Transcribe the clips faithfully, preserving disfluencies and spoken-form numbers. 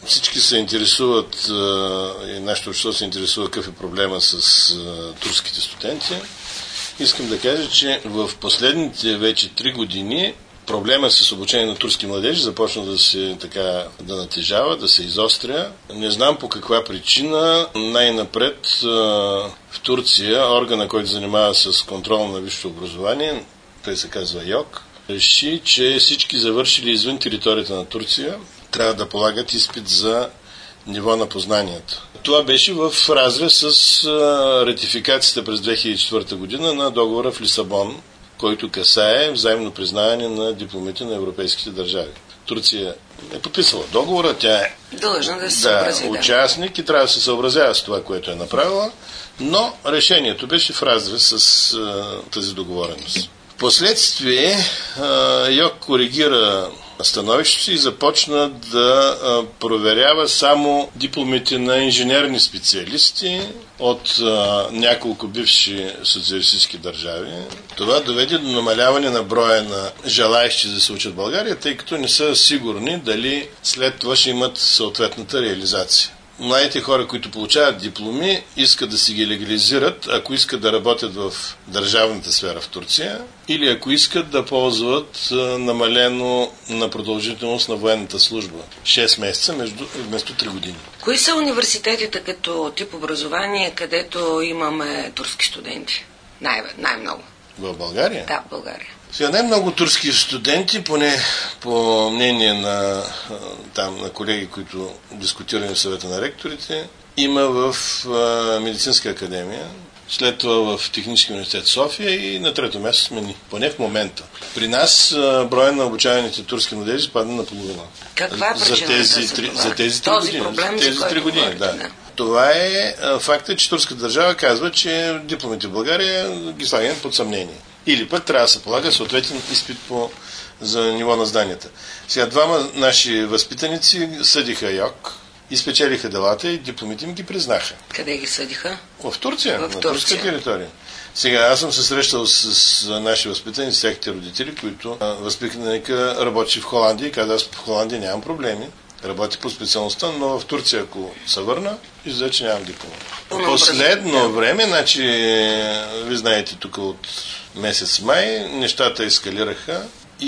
всички се интересуват и нашето общество се интересува какъв е проблема с турските студенти. Искам да кажа, че в последните вече три години проблема с обучение на турски младежи започна да се така да натежава, да се изостря. Не знам по каква причина. Най-напред в Турция органа, който занимава с контрол на висшето образование, той се казва ЙОК, реши, че всички завършили извън територията на Турция трябва да полагат изпит за ниво на познанията. Това беше в разрез с ратификацията през две хиляди и четвърта година на договора в Лисабон, който касае взаимно признаване на дипломите на европейските държави. Турция е подписала договора, тя е длъжна да се да, съобрази, участник и трябва да се съобразява с това, което е направила, но решението беше в разрез с а, тази договореност. Впоследствие ЙОК коригира становището си и започна да а, проверява само дипломите на инженерни специалисти от а, няколко бивши социалистически държави. Това доведе до намаляване на броя на желаещи да се учат в България, тъй като не са сигурни дали след това ще имат съответната реализация. Младите хора, които получават дипломи, искат да си ги легализират, ако искат да работят в държавната сфера в Турция, или ако искат да ползват намалено на продължителност на военната служба. шест месеца между, вместо три години. Кои са университетите като тип образование, където имаме турски студенти? Най- най-много. В България? Да, в България. Сега най-много турски студенти, поне по мнение на, там, на колеги, които дискутираме в съвета на ректорите, има в а, Медицинска академия, след това в Технически университет София и на трето място сме ни, поне в момента. При нас а, броя на обучаваните турски младежи падна на половина. Каква е причината за тези, за три, това? за тези три Този години? проблем, за тези за три години, говорите, да. да. Това е а, факта, че турската държава казва, че дипломите в България ги слагаме под съмнение. Или пък трябва да се полага съответен изпит по, за ниво на зданията. Сега двама наши възпитаници съдиха ЙОК и спечелиха делата и дипломите им ги признаха. Къде ги съдиха? В Турция, в на Турция. турска територия. Сега аз съм се срещал с, с наши възпитаници, с техните родители, които възпитаника работи в Холандия и каза, аз в Холандия нямам проблеми. Работи по специалността, но в Турция, ако се върна, излезе, че нямам диплома. Последно време, значи, ви знаете, тук от месец май, нещата ескалираха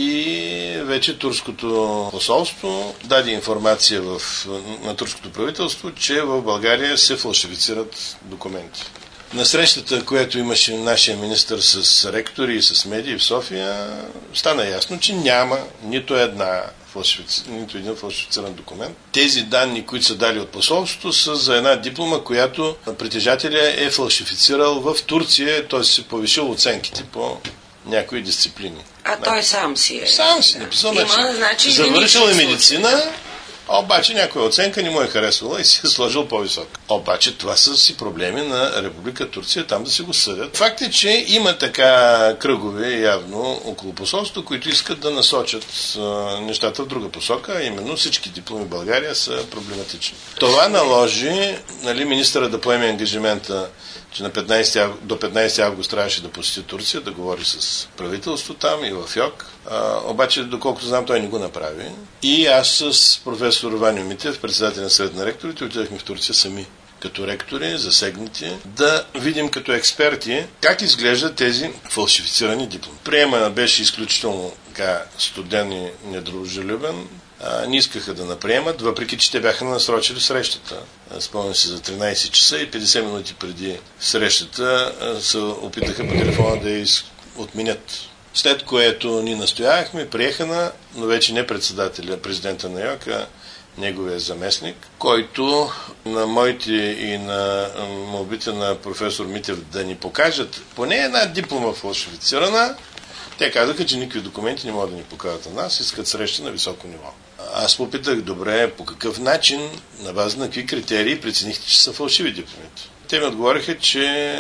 и вече турското посолство даде информация в, на турското правителство, че в България се фалшифицират документи. На срещата, която имаше нашия министър с ректори и с медии в София, стана ясно, че няма нито една фалшифици... нито един фалшифициран документ. Тези данни, които са дали от посолството, са за една диплома, която притежателя е фалшифицирал в Турция, т.е. си повишил оценките по някои дисциплини. А да. Той сам си е. Сам си написал. Има, значи, значи завършил е медицина, обаче някоя оценка не му е харесвала и си е сложил по-висок. Обаче това са си проблеми на Република Турция, там да си го съдят. Факт е, че има така кръгове явно около посолството, които искат да насочат а, нещата в друга посока, а именно всички дипломи в България са проблематични. Това наложи, нали, министъра да поеме ангажимента, че на петнайсети август, до петнайсети август трябваше да посети Турция, да говори с правителство там и в ЙОК. А, обаче, доколкото знам, той не го направи. И аз с професор Ваньо Митев, председател на съвет на ректорите, отидахме в Турция сами, като ректори, засегнати, да видим като експерти как изглеждат тези фалшифицирани дипломи. Приема беше изключително така студен и недружелюбен. А, не искаха да наприемат, въпреки че те бяха насрочили срещата. Спомням се за тринайсет часа и петдесет минути преди срещата се опитаха по телефона да я отменят. След което ни настоявахме, приеха на, но вече не председателя, президента на ЙОК, а неговия заместник, който на моите и на молбите на професор Митев да ни покажат поне една диплома фалшифицирана, те казаха, че никакви документи не могат да ни покажат на нас, искат среща на високо ниво. Аз попитах, добре, по какъв начин, на база на какви критерии преценихте, че са фалшиви дипломите. Те ми отговориха, че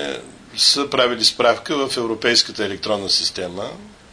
са правили справка в Европейската електронна система,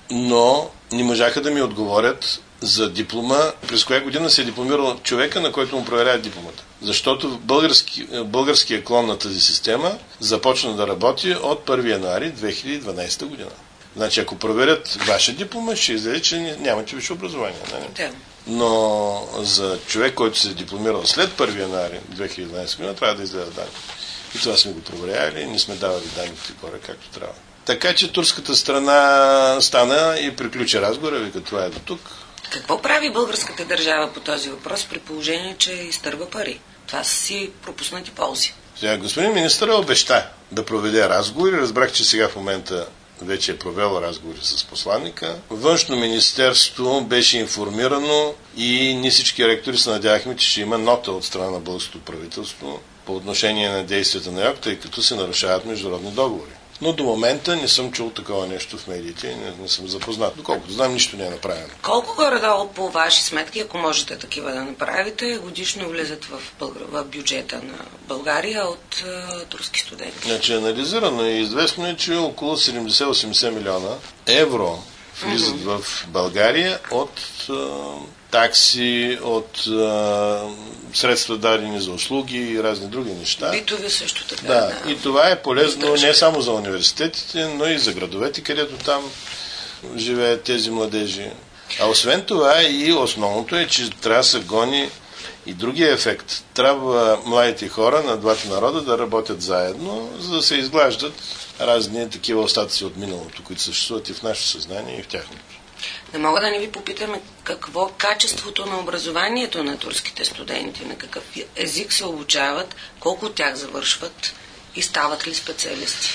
но не можаха да ми отговорят за диплома, през коя година се е дипломирал човека, на който му проверяват дипломата. Защото български, българския клон на тази система започна да работи от първи януари две хиляди и дванайсета година. Значи, ако проверят ваша диплома, ще излезе, че нямате висше образование. Нали? Да. Но за човек, който се е дипломирал след първи януари две хиляди и единадесета година, трябва да излезе данни. И това сме го проверяли и не сме давали данните горе както трябва. Така че турската страна стана и приключи разговора, вика, това е до тук. Какво прави българската държава по този въпрос, при положение, че изтърва пари? Това са си пропуснати ползи. Сега, господин министър обеща да проведе разговори. Разбрах, че сега в момента вече е провел разговори с посланника. Външно министерство беше информирано и ние всички ректори се надявахме, че ще има нота от страна на българското правителство по отношение на действията на ЙОК, тъй като се нарушават международни договори. Но до момента не съм чул такова нещо в медиите и не, не съм запознат. Доколкото знам, нищо не е направено. Колко горе-долу по ваши сметки, ако можете такива да направите, годишно влизат в, Бълг... в бюджета на България от е, турски студенти? Значи анализирано и известно е, че около седемдесет до осемдесет милиона евро влизат mm-hmm. в България от е, такси, от е, средства дадени за услуги и разни други неща. Битови също така. Да, да. И това е полезно не само за университетите, но и за градовете, където там живеят тези младежи. А освен това и основното е, че трябва да се гони и другия ефект. Трябва младите хора на двата народа да работят заедно, за да се изглаждат разни такива остатъци от миналото, които съществуват и в нашето съзнание, и в тяхното. Не мога да не ви попитаме какво качеството на образованието на турските студенти, на какъв език се обучават, колко от тях завършват и стават ли специалисти?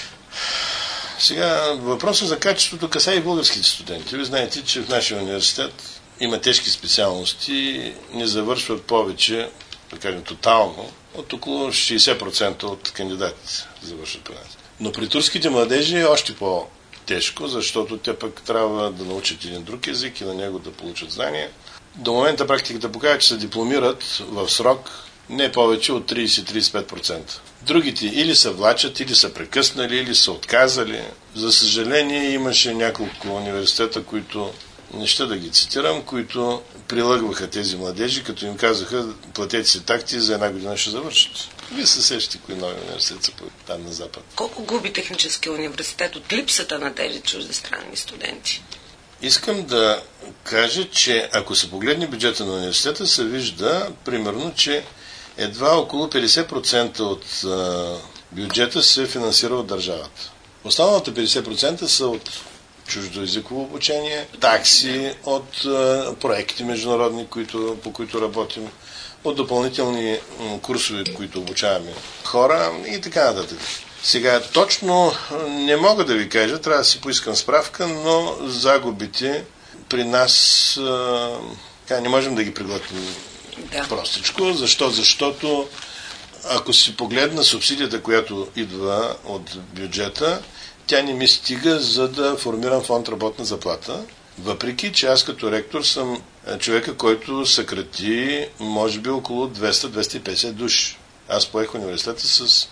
Сега, въпросът за качеството касае и българските студенти. Ви знаете, че в нашия университет има тежки специалности, не завършват повече, да кажем тотално, от около шейсет процента от кандидатите завършват при нас. Но при турските младежи е още по-тежко, защото те пък трябва да научат един друг език и на него да получат знания. До момента практиката показва, че се дипломират в срок не повече от трийсет до трийсет и пет процента. Другите или се влачат, или са прекъснали, или са отказали. За съжаление имаше няколко университета, които, не ще да ги цитирам, които прилъгваха тези младежи, като им казаха, платете си такти, за една година ще завършат. Вие се сещате кои нови университети са там на запад. Колко губи техническия университет от липсата на тези чуждестранни студенти? Искам да кажа, че ако се погледне бюджета на университета, се вижда, примерно, че едва около петдесет процента от а, бюджета се финансира от държавата. Останалите петдесет процента са от чуждоезиково обучение, такси от а, проекти международни, които, по които работим, от допълнителни м, курсове, които обучаваме хора и така нататък. Сега, точно не мога да ви кажа, трябва да си поискам справка, но загубите при нас а, не можем да ги преглътнем да. простичко. Защо? Защото ако си погледна субсидията, която идва от бюджета, тя не ми стига, за да формирам фонд работна заплата. Въпреки, че аз като ректор съм човека, който съкрати може би около двеста до двеста и петдесет души. Аз поех университета с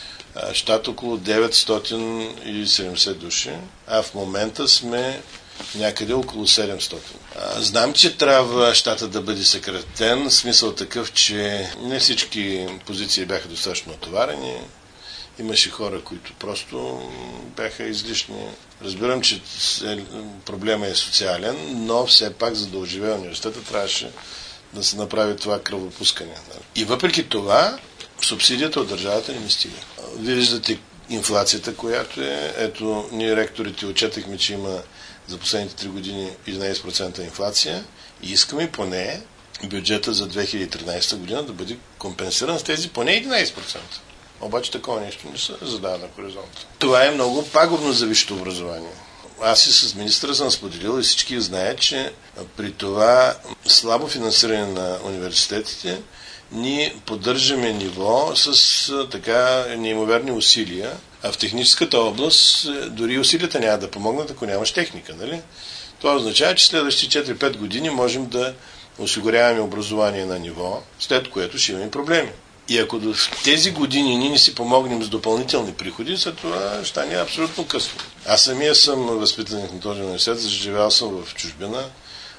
щат около деветстотин и седемдесет души, а в момента сме някъде около седемстотин. Знам, че трябва щата да бъде съкратен, смисъл такъв, че не всички позиции бяха достатъчно натоварени. Имаше хора, които просто бяха излишни. Разбирам, че проблема е социален, но все пак, за да оживее университета, трябваше да се направи това кръвопускане. И въпреки това, субсидията от държавата не ми стига. Вие виждате инфлацията, която е. Ето, ние ректорите отчетахме, че има за последните три години единадесет процента инфлация и искаме поне бюджета за две хиляди и тринадесета година да бъде компенсиран с тези поне единадесет процента. Обаче такова нещо не се задава на хоризонта. Това е много пагубно за висшето образование. Аз и с министъра съм споделил и всички знаят, че при това слабо финансиране на университетите ние поддържаме ниво с така неимоверни усилия, а в техническата област дори усилията няма да помогнат, ако нямаш техника, нали? Това означава, че следващите четири-пет години можем да осигуряваме образование на ниво, след което ще имаме проблеми. И ако в тези години ние не си помогнем с допълнителни приходи, за това ще стане абсолютно късно. Аз самия съм възпитаник на този университет, заживял съм в чужбина,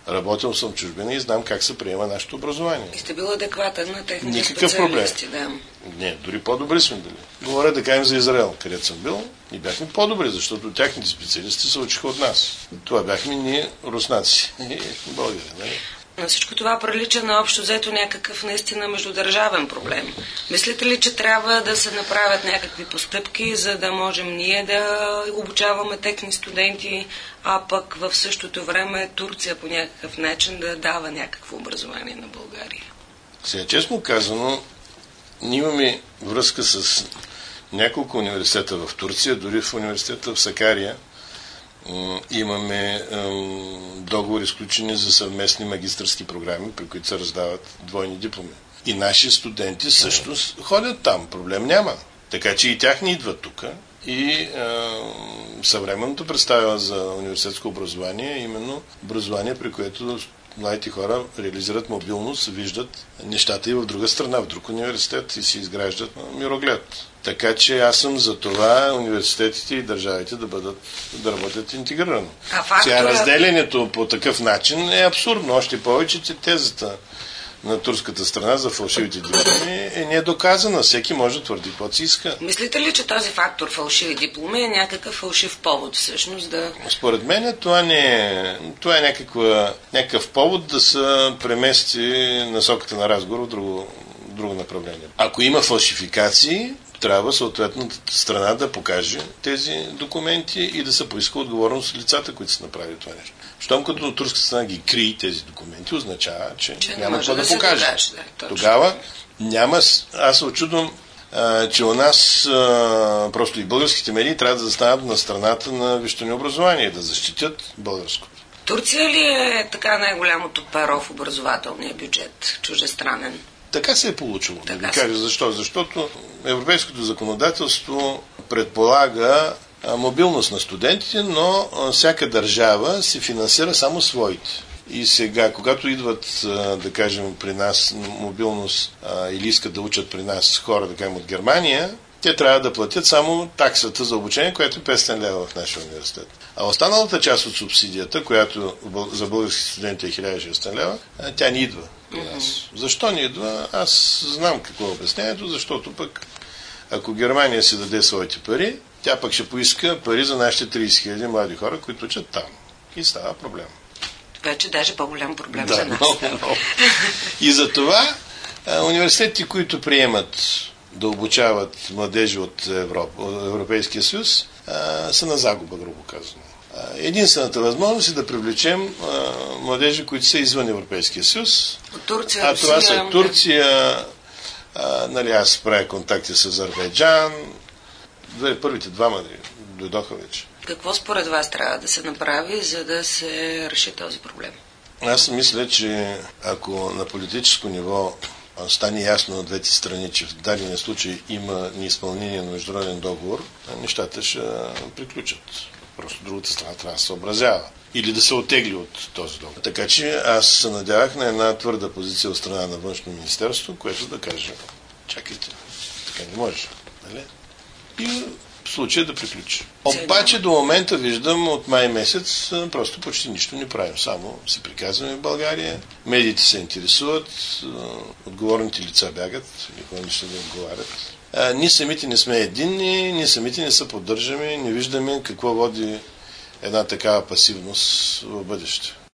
Работил съм в чужбина и знам как се приема нашето образование. И сте бил адекватен на техните Никакъв специалисти, проблем. да. Не, дори по-добри сме били. Говоря да кажем за Израел, където съм бил, и бяхме по-добри, защото тяхните специалисти се учиха от нас. Това бяхме ние, руснаци и българи. Не? На всичко това прилича на общо взето някакъв наистина междудържавен проблем. Мислите ли, че трябва да се направят някакви постъпки, за да можем ние да обучаваме техни студенти, а пък в същото време Турция по някакъв начин да дава някакво образование на България? Сега, честно казано, ние имаме връзка с няколко университета в Турция, дори в университета в Сакария имаме договори изключени за съвместни магистърски програми, при които се раздават двойни дипломи. И наши студенти също ходят там. Проблем няма. Така че и тях не идват тук. И е, съвременното представя за университетско образование е именно образование, при което младите хора реализират мобилност, виждат нещата и в друга страна, в друг университет и си изграждат мироглед. Така че аз съм за това университетите и държавите да бъдат, да работят интегрирано. А фактора... Сега разделението по такъв начин е абсурдно. Още повече, че тезата на турската страна за фалшивите дипломи е недоказана. Всеки може да твърди каквото си иска. Мислите ли, че този фактор фалшиви дипломи е някакъв фалшив повод всъщност да... Според мен това не е... Това е някаква, някакъв повод да се премести насоката на разговор в друго, друго направление. Ако има фалшификации, трябва съответната страна да покаже тези документи и да се поиска отговорност от лицата, които са направили това нещо. Щом като турската страна ги крие тези документи, означава, че, че няма какво да, да покаже. Докаже, да, Тогава няма... Аз се очудвам, а, че у нас а, просто и българските медии трябва да застанат на страната на висшето ни образование, да защитят българското. Турция ли е така най-голямото перо в образователния бюджет, чуждестранен? Така се е получило. Да ви кажа защо. Защото европейското законодателство предполага мобилност на студентите, но всяка държава се финансира само своите. И сега, когато идват, да кажем, при нас мобилност или искат да учат при нас хора, да кажем, от Германия, те трябва да платят само таксата за обучение, която е петстотин лева в нашия университет. А останалата част от субсидията, която за български студенти е хиляда и шестстотин лева, тя не идва при нас. Mm-hmm. Защо не идва? Аз знам какво е обяснението, защото пък ако Германия си даде своите пари, тя пък ще поиска пари за нашите трийсет хиляди млади хора, които учат там. И става проблем. Вече даже по-голям проблем да, за нас. Много, много. И за това университетите, които приемат да обучават младежи от Европа, Европейския съюз, са на загуба, грубо казано. Единствената възможност е да привлечем а, младежи, които са извън Европейския съюз. От Турция, а това са Турция, а, нали, аз правя контакти с Азербайджан. Първите двама дойдоха вече. Какво според вас трябва да се направи, за да се реши този проблем? Аз мисля, че ако на политическо ниво стане ясно на двете страни, че в дадения случай има неизпълнение на международен договор, нещата ще приключат. Просто другата страна трябва да се съобразява. Или да се оттегли от този договор. Така че аз се надявах на една твърда позиция от страна на Външно министерство, което да каже, чакайте, така не може. Нали? И в случая да приключи. Обаче до момента виждам от май месец просто почти нищо не правим. Само се приказваме в България. Медиите се интересуват, отговорните лица бягат, никога не ще да отговарят. А, ние самите не сме единни, ние самите не се поддържаме, не виждаме какво води една такава пасивност в бъдеще.